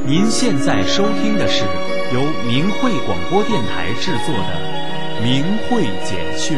您现在收听的是由明慧广播电台制作的《明慧简讯》。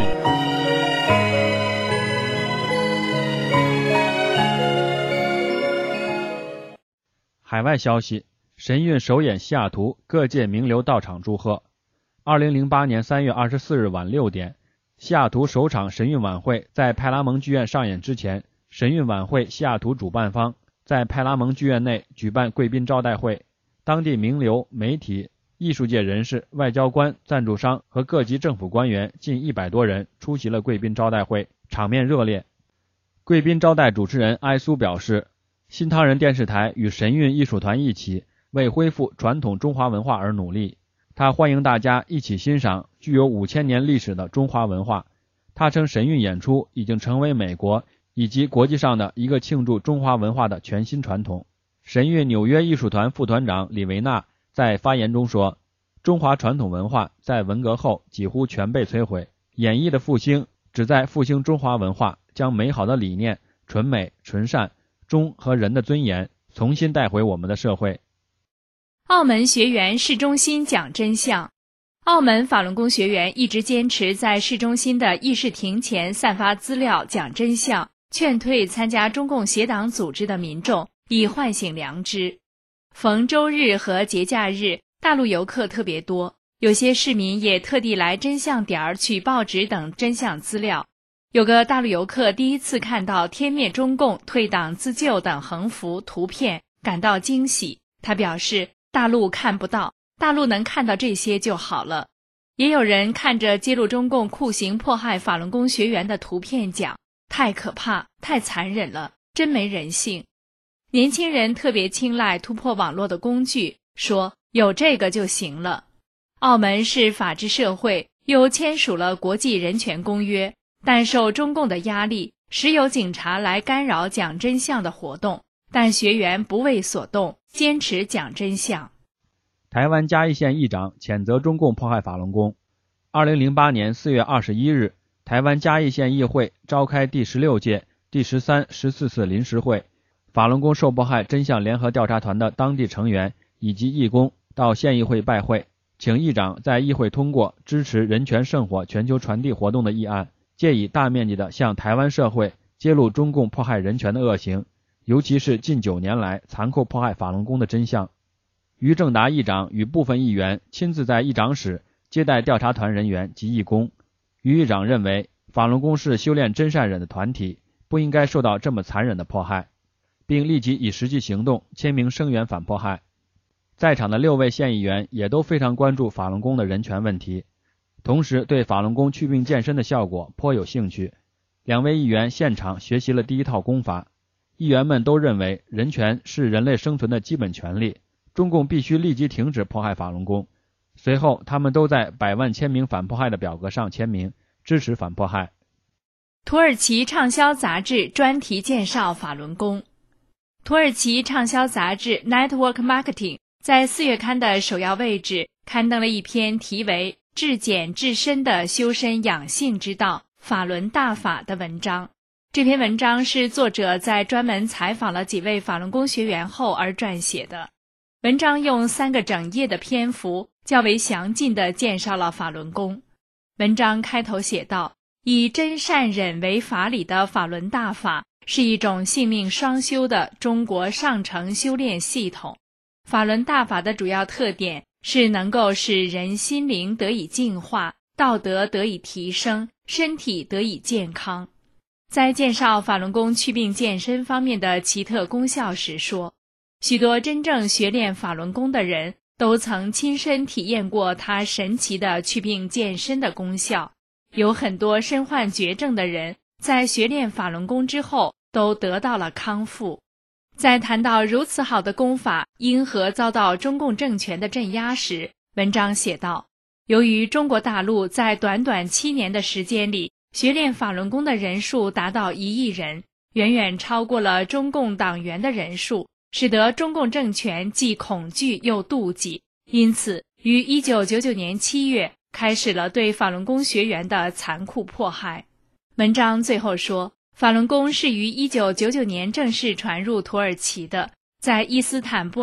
海外消息，神韵首演西雅图，各界名流到场祝贺。2008年3月24日晚6点，西雅图首场神韵晚会在派拉蒙剧院上演之前，神韵晚会西雅图主办方在派拉蒙剧院内举办贵宾招待会，当地名流、媒体、艺术界人士、外交官、赞助商和各级政府官员近100多人出席了贵宾招待会，场面热烈。贵宾招待主持人埃苏表示，新唐人电视台与神韵艺术团一起为恢复传统中华文化而努力，他欢迎大家一起欣赏具有5000年历史的中华文化。他称神韵演出已经成为美国以及国际上的一个庆祝中华文化的全新传统。神韵纽约艺术团副团长李维纳在发言中说，中华传统文化在文革后几乎全被摧毁，演艺的复兴旨在复兴中华文化，将美好的理念、纯美、纯善、忠和仁的尊严重新带回我们的社会。 澳门学员市中心讲真相。澳门法轮功学员一直坚持在市中心的议事亭前散发资料讲真相，劝退参加中共邪党组织的民众，以唤醒良知。逢周日和节假日，大陆游客特别多，有些市民也特地来真相点取报纸等真相资料。有个大陆游客第一次看到天灭中共、退党自救等横幅图片，感到惊喜。他表示，大陆看不到，大陆能看到这些就好了。也有人看着揭露中共酷刑迫害法轮功学员的图片讲，太可怕，太残忍了，真没人性。年轻人特别青睐突破网络的工具，说有这个就行了。澳门是法治社会，又签署了国际人权公约，但受中共的压力，时有警察来干扰讲真相的活动，但学员不为所动，坚持讲真相。 台湾嘉义县议长谴责中共迫害法轮功。2008年4月21日，台湾嘉义县议会召开第16届、第13、14次临时会，法轮功受迫害真相联合调查团的当地成员以及义工到县议会拜会，请议长在议会通过支持人权圣火全球传递活动的议案，借以大面积地向台湾社会揭露中共迫害人权的恶行，尤其是近9年来残酷迫害法轮功的真相。于正达议长与部分议员亲自在议长室接待调查团人员及义工。于议长认为，法轮功是修炼真善忍的团体，不应该受到这么残忍的迫害，并立即以实际行动签名声援反迫害。在场的6位县议员也都非常关注法轮功的人权问题，同时对法轮功祛病健身的效果颇有兴趣。2位议员现场学习了第一套功法。议员们都认为人权是人类生存的基本权利，中共必须立即停止迫害法轮功。随后他们都在100万签名反迫害的表格上签名，支持反迫害。 土耳其畅销杂志专题介绍法轮功。土耳其畅销杂志 Network Marketing 在4月刊的首要位置刊登了一篇题为至简至深的修身养性之道法轮大法的文章。这篇文章是作者在专门采访了几位法轮功学员后而撰写的。文章用3个整页的篇幅较为详尽地介绍了法轮功。文章开头写道，以真善忍为法理的法轮大法是一种性命双修的中国上乘修炼系统。法轮大法的主要特点是能够使人心灵得以净化，道德得以提升，身体得以健康。在介绍法轮功祛病健身方面的奇特功效时说，许多真正学练法轮功的人都曾亲身体验过它神奇的祛病健身的功效。有很多身患绝症的人在学练法轮功之后都得到了康复。在谈到如此好的功法因何遭到中共政权的镇压时，文章写道，由于中国大陆在短短7年的时间里学练法轮功的人数达到1亿人，远远超过了中共党员的人数，使得中共政权既恐惧又妒忌，因此于1999年7月开始了对法轮功学员的残酷迫害。文章最后说，法轮功是于1999年正式传入土耳其的，在伊斯坦布尔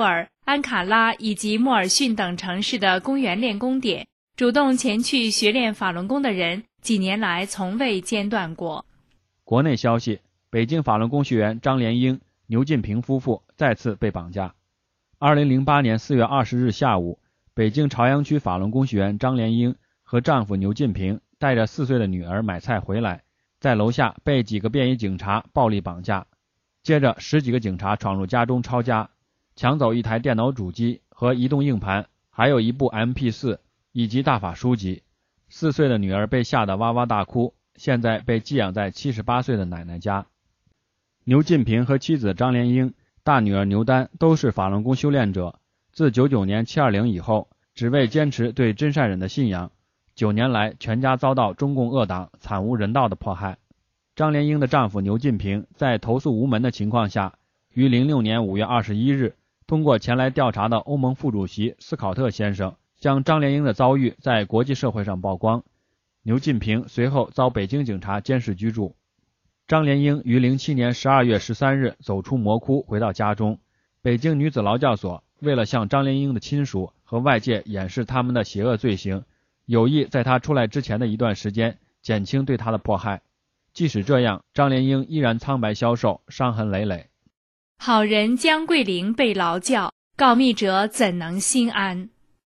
安卡拉以及莫尔逊等城市的公园练功点，主动前去学练法轮功的人，几年来从未间断过。 国内消息，北京法轮功学员张连英、牛进平夫妇再次被绑架。2008年4月20日下午，北京朝阳区法轮功学员张连英和丈夫牛进平带着4岁的女儿买菜回来，在楼下被几个便衣警察暴力绑架，接着10几个警察闯入家中抄家，抢走一台电脑主机和移动硬盘，还有一部 MP4 以及大法书籍。4岁的女儿被吓得哇哇大哭，现在被寄养在78岁的奶奶家。牛进平和妻子张连英、大女儿牛丹都是法轮功修炼者，自99年720以后，只为坚持对真善忍的信仰，9年来全家遭到中共恶党惨无人道的迫害。张连英的丈夫牛进平在投诉无门的情况下，于06年5月21日通过前来调查的欧盟副主席斯考特先生，将张连英的遭遇在国际社会上曝光。牛进平随后遭北京警察监视居住。张连英于07年12月13日走出魔窟回到家中，北京女子劳教所为了向张连英的亲属和外界掩饰他们的邪恶罪行，有意在他出来之前的一段时间减轻对他的迫害。即使这样，张连英依然苍白消瘦，伤痕累累。 好人江桂玲被劳教，告密者怎能心安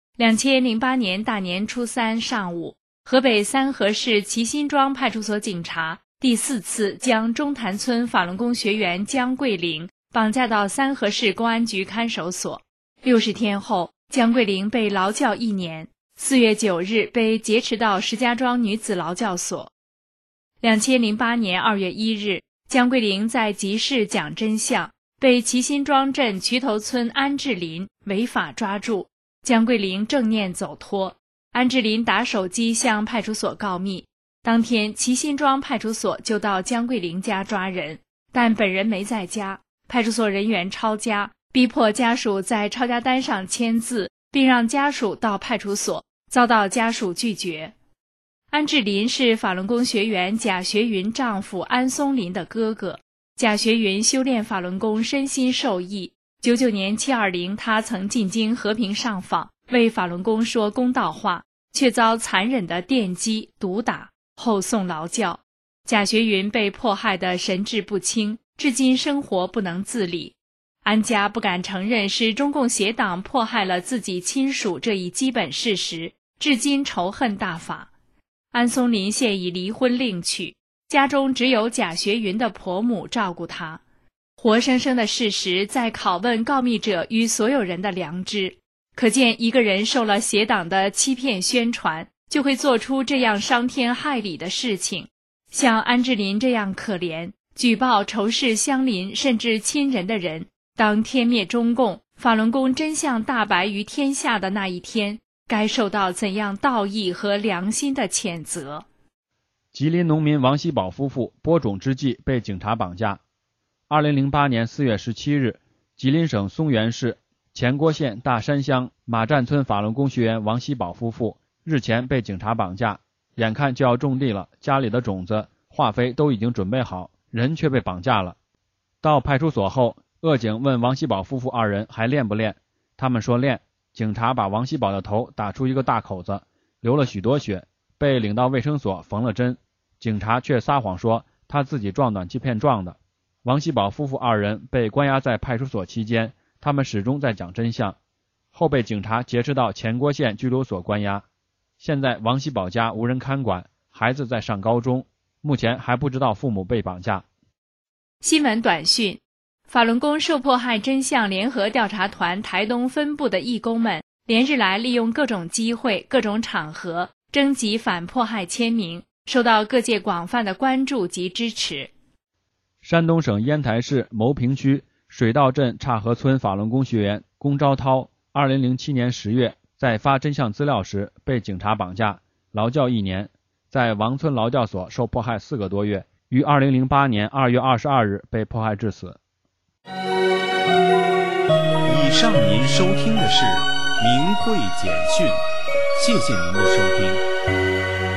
？2008年大年初3上午，河北三河市齐辛庄派出所警察第4次将中潭村法轮功学员江桂玲绑架到三河市公安局看守所。60天后，江桂玲被劳教1年，4月9日被劫持到石家庄女子劳教所。2008年2月1日，江桂玲在集市讲真相，被齐辛庄镇渠头村安志林违法抓住，江桂玲正念走脱。安志林打手机向派出所告密，当天齐辛庄派出所就到江桂玲家抓人，但本人没在家，派出所人员抄家，逼迫家属在抄家单上签字，并让家属到派出所，遭到家属拒绝。安志林是法轮功学员贾学云丈夫安松林的哥哥，贾学云修炼法轮功身心受益。99年720，他曾进京和平上访，为法轮功说公道话，却遭残忍的电击、毒打，后送劳教。贾学云被迫害得神志不清，至今生活不能自理。安家不敢承认是中共邪党迫害了自己亲属这一基本事实，至今仇恨大发。安松林现已离婚另娶，家中只有贾学云的婆母照顾他。活生生的事实在拷问告密者与所有人的良知，可见一个人受了邪党的欺骗宣传，就会做出这样伤天害理的事情。像安志林这样可怜、举报仇视乡邻甚至亲人的人，当天灭中共、法轮功真相大白于天下的那一天，该受到怎样道义和良心的谴责？ 吉林农民王锡宝夫妇播种之际被警察绑架。2008年4月17日，吉林省松原市前郭县大山乡马站村法轮功学员王锡宝夫妇日前被警察绑架，眼看就要种地了，家里的种子、化肥都已经准备好，人却被绑架了。到派出所后，恶警问王锡宝夫妇2人还练不练，他们说练。警察把王锡宝的头打出一个大口子，流了许多血，被领到卫生所缝了针。警察却撒谎说他自己撞暖气片撞的。王锡宝夫妇2人被关押在派出所期间，他们始终在讲真相，后被警察劫持到前郭县拘留所关押。现在王锡宝家无人看管，孩子在上高中，目前还不知道父母被绑架。 新闻短讯：法轮功受迫害真相联合调查团台东分部的义工们连日来利用各种机会、各种场合征集反迫害签名，受到各界广泛的关注及支持。 山东省烟台市牟平区水稻镇岔河村法轮功学员龚昭涛2007年10月在发真相资料时被警察绑架，劳教1年，在王村劳教所受迫害4个多月，于2008年2月22日被迫害致死。 以上您收听的是明慧简讯，谢谢您的收听。